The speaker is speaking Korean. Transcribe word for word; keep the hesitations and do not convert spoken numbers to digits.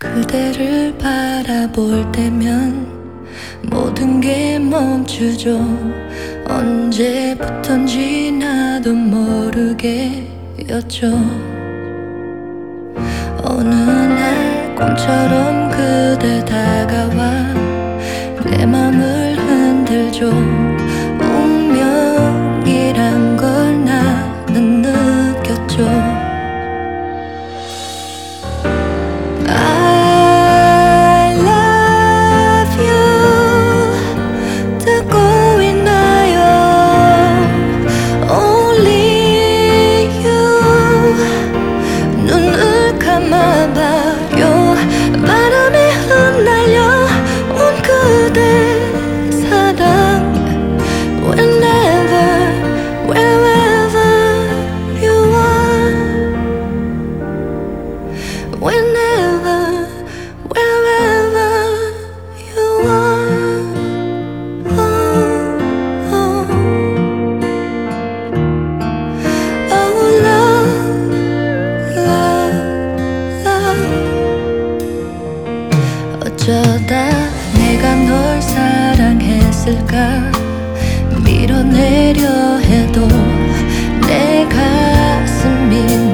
그대를 바라볼 때면 모든 게 멈추죠. 언제부턴지 나도 모르게였죠. 어느 날 꿈처럼 그대 다가와 내 맘을 흔들죠. 운명이란 걸 나는 느꼈죠. Whenever, wherever you are, oh, oh. Oh, love, love, love. 어쩌다 내가 널 사랑했을까. 밀어내려 해도 내 가슴이